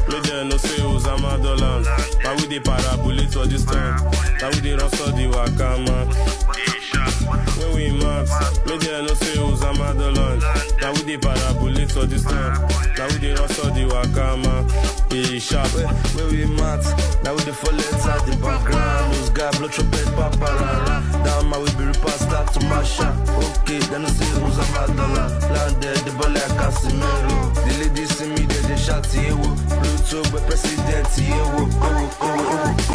Me there no say Osama Dolan. Now we dey parabolate for this time. Now we dey rustle the wakama. When we max, me there no say Osama Dolan. Now we dey parabolate for this time. Now we dey rustle the wakama. Be sharp. When we max, now we dey fall inside the background. Those guys blow trumpet, paparara. Down my way be repass, start to mash up. Okay, then I say Osama Dolan. Landed the ball like Casimiro. The ladies see me, they shout, yeah, Pluto, but president, yeah,